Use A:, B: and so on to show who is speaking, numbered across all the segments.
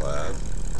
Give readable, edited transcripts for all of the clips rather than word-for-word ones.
A: Lab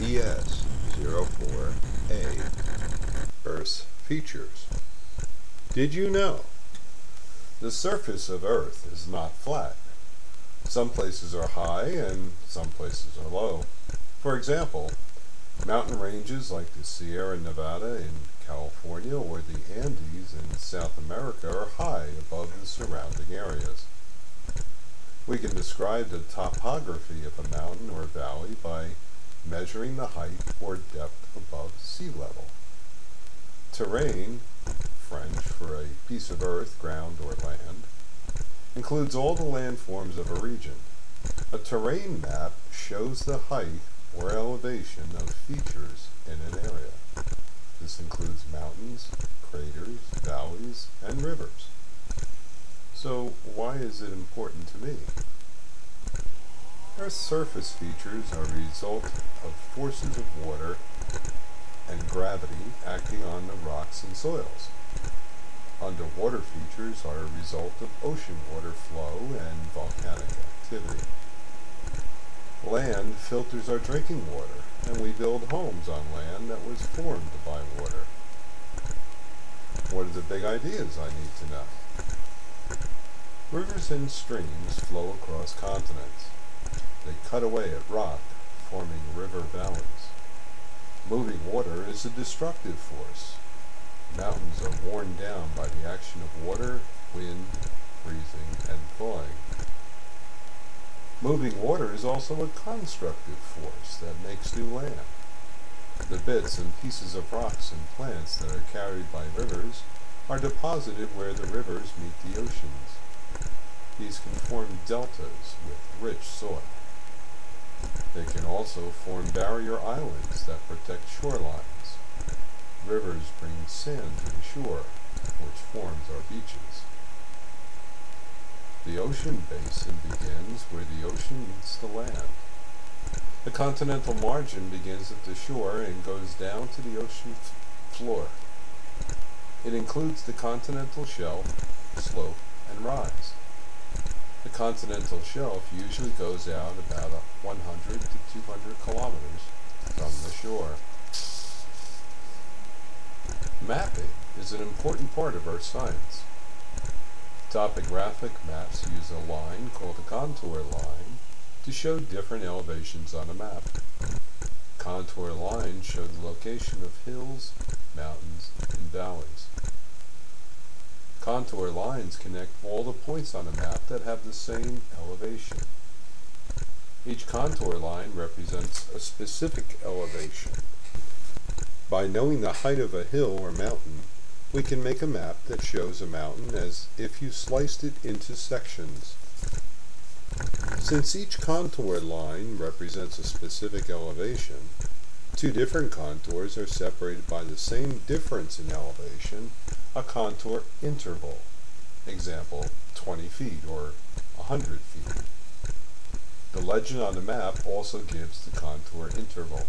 A: ES04A Earth's Features. Did you know? The surface of Earth is not flat. Some places are high and some places are low. For example, mountain ranges like the Sierra Nevada in California or the Andes in South America are high above the surrounding areas. We can describe the topography of a mountain or valley by measuring the height or depth above sea level. Terrain, French for a piece of earth, ground, or land, includes all the landforms of a region. A terrain map shows the height or elevation of features in an area. This includes mountains, craters, valleys, and rivers. So why is it important to me? Earth's surface features are a result of forces of water and gravity acting on the rocks and soils. Underwater features are a result of ocean water flow and volcanic activity. Land filters our drinking water, and we build homes on land that was formed by water. What are the big ideas I need to know? Rivers and streams flow across continents. They cut away at rock, forming river valleys. Moving water is a destructive force. Mountains are worn down by the action of water, wind, freezing, and thawing. Moving water is also a constructive force that makes new land. The bits and pieces of rocks and plants that are carried by rivers are deposited where the rivers meet the oceans. These can form deltas with rich soil. They can also form barrier islands that protect shorelines. Rivers bring sand to the shore, which forms our beaches. The ocean basin begins where the ocean meets the land. The continental margin begins at the shore and goes down to the ocean floor. It includes the continental shelf, slope, and rise. The continental shelf usually goes out about 100 to 200 kilometers from the shore. Mapping is an important part of Earth science. Topographic maps use a line called a contour line to show different elevations on a map. Contour lines show the location of hills, mountains, and valleys. Contour lines connect all the points on a map that have the same elevation. Each contour line represents a specific elevation. By knowing the height of a hill or mountain, we can make a map that shows a mountain as if you sliced it into sections. Since each contour line represents a specific elevation, two different contours are separated by the same difference in elevation, a contour interval. Example, 20 feet or 100 feet. The legend on the map also gives the contour interval.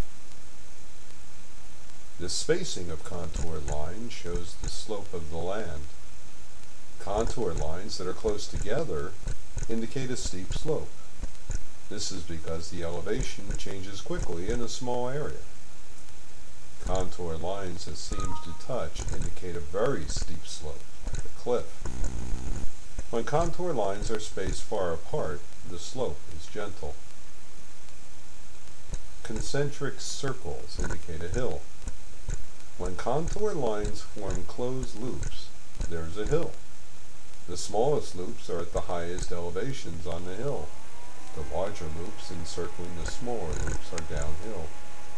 A: The spacing of contour lines shows the slope of the land. Contour lines that are close together indicate a steep slope. This is because the elevation changes quickly in a small area. Contour lines that seem to touch indicate a very steep slope, like a cliff. When contour lines are spaced far apart, the slope is gentle. Concentric circles indicate a hill. When contour lines form closed loops, there's a hill. The smallest loops are at the highest elevations on the hill. The larger loops encircling the smaller loops are downhill.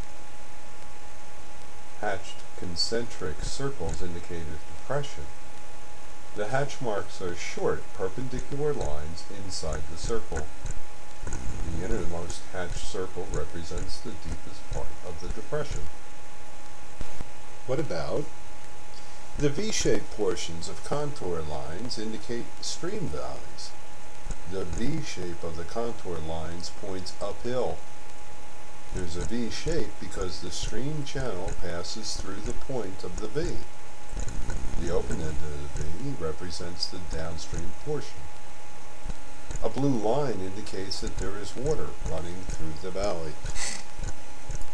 A: Hatched concentric circles indicate a depression. The hatch marks are short, perpendicular lines inside the circle. The innermost hatched circle represents the deepest part of the depression. What about? The V-shaped portions of contour lines indicate stream valleys. The V shape of the contour lines points uphill. There's a V shape because the stream channel passes through the point of the V. The open end of the V represents the downstream portion. A blue line indicates that there is water running through the valley.